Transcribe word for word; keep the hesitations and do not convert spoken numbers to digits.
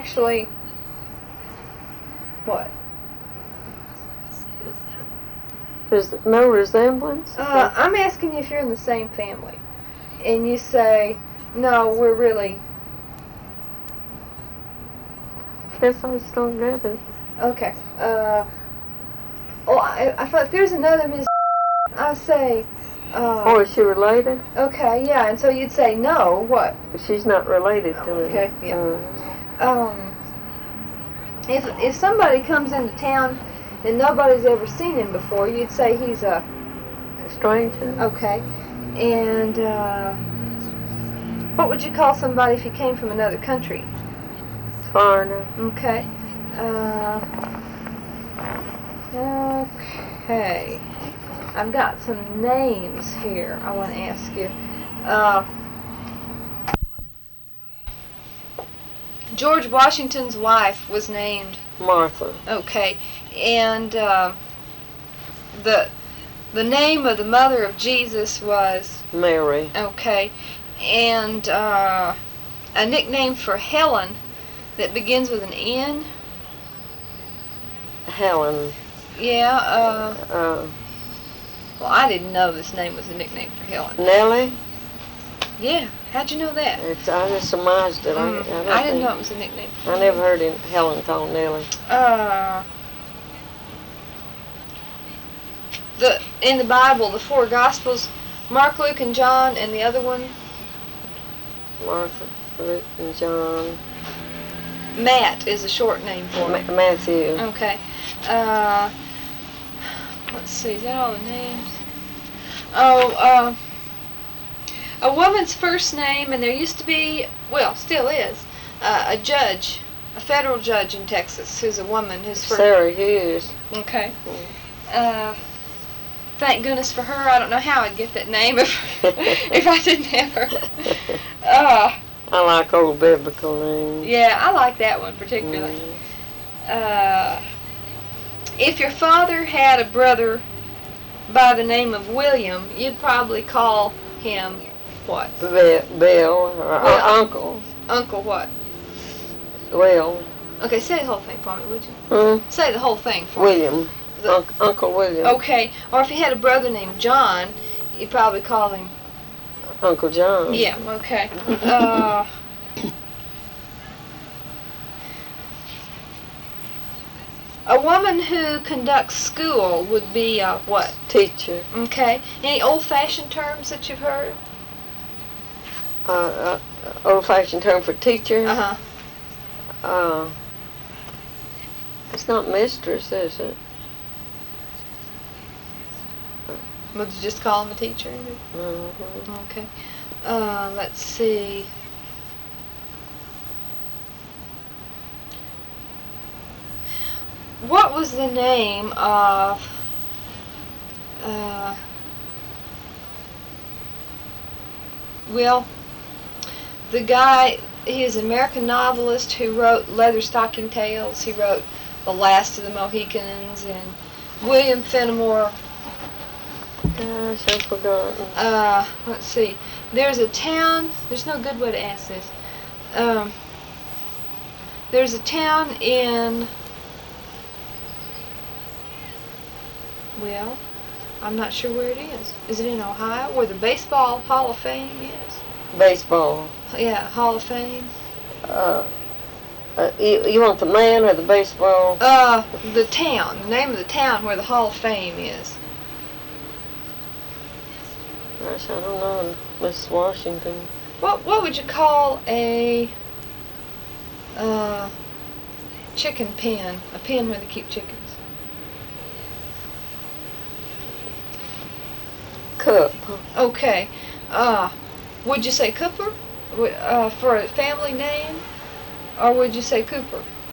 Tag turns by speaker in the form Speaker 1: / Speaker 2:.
Speaker 1: actually... What?
Speaker 2: There's no resemblance?
Speaker 1: Uh, I'm asking you if you're in the same family. And you say, no, we're really...
Speaker 2: Guess I just don't get it.
Speaker 1: Okay. Uh, well, I, I thought if there's another Miss I say... Uh,
Speaker 2: Oh, is she related?
Speaker 1: Okay, yeah, and so you'd say, no, what?
Speaker 2: She's not related to me.
Speaker 1: Okay, yeah.
Speaker 2: Uh,
Speaker 1: Um, if, if somebody comes into town and nobody's ever seen him before, you'd say he's a...
Speaker 2: stranger?
Speaker 1: Okay. And, uh, what would you call somebody if he came from another country?
Speaker 2: Foreigner.
Speaker 1: Okay. Uh, okay. I've got some names here I want to ask you. Uh, George Washington's wife was named...
Speaker 2: Martha.
Speaker 1: Okay. And, uh, the... The name of the mother of Jesus was...
Speaker 2: Mary.
Speaker 1: Okay. And uh, a nickname for Helen that begins with an N?
Speaker 2: Helen.
Speaker 1: Yeah, uh...
Speaker 2: Uh,
Speaker 1: well, I didn't know this name was a nickname for Helen.
Speaker 2: Nellie?
Speaker 1: Yeah. How'd you know that?
Speaker 2: It's, I just surmised it.
Speaker 1: Mm,
Speaker 2: I, I, don't
Speaker 1: I didn't
Speaker 2: think,
Speaker 1: know it was a nickname for
Speaker 2: I never heard it, Helen called Nellie.
Speaker 1: Uh... The, in the Bible, the four Gospels, Mark, Luke, and John, and the other one?
Speaker 2: Martha, Luke, and John.
Speaker 1: Matt is a short name for
Speaker 2: Ma-
Speaker 1: it.
Speaker 2: Matthew.
Speaker 1: Okay. Uh, let's see, is that all the names? Oh, uh, a woman's first name, and there used to be, well, still is, uh, a judge, a federal judge in Texas who's a woman. Who's first.
Speaker 2: Sarah Hughes.
Speaker 1: Okay. Uh, thank goodness for her. I don't know how I'd get that name if if I didn't have her. Uh,
Speaker 2: I like old biblical names.
Speaker 1: yeah, I like that one particularly.
Speaker 2: Mm.
Speaker 1: Uh, if your father had a brother by the name of William, you'd probably call him what?
Speaker 2: Bill, Bill or
Speaker 1: Well,
Speaker 2: uh, Uncle.
Speaker 1: Uncle what?
Speaker 2: Will.
Speaker 1: Okay, say the whole thing for me, would you?
Speaker 2: Hmm?
Speaker 1: Say the whole thing for
Speaker 2: William.
Speaker 1: me. The,
Speaker 2: Unc- Uncle William.
Speaker 1: okay, or if you had a brother named John, you'd probably call him...
Speaker 2: Uncle John.
Speaker 1: Yeah, okay. Uh, a woman who conducts school would be a what?
Speaker 2: Teacher.
Speaker 1: Okay. Any old-fashioned terms that you've heard?
Speaker 2: Uh, uh, old-fashioned term for teacher.
Speaker 1: Uh-huh.
Speaker 2: Uh, it's not mistress, is it?
Speaker 1: Would you just call him a teacher?
Speaker 2: Mm-hmm.
Speaker 1: Okay. Uh, let's see. What was the name of uh, well, the guy, he is an American novelist who wrote Leatherstocking Tales. He wrote The Last of the Mohicans and William Fenimore.
Speaker 2: Gosh, I've forgotten.
Speaker 1: Uh, let's see. There's a town. There's no good way to ask this. Um, there's a town in. Well, I'm not sure where it is. Is it in Ohio, where the Baseball Hall of Fame is?
Speaker 2: Baseball.
Speaker 1: Yeah, Hall of Fame.
Speaker 2: Uh, uh, you, you want the man or the baseball?
Speaker 1: Uh, the town. The name of the town where the Hall of Fame is.
Speaker 2: Gosh, I don't know. Miss Washington.
Speaker 1: What What would you call a uh chicken pen? A pen where they keep chickens.
Speaker 2: Cup.
Speaker 1: Okay. Uh, would you say Cooper? Would- Uh, for a family name, or would you say Cooper?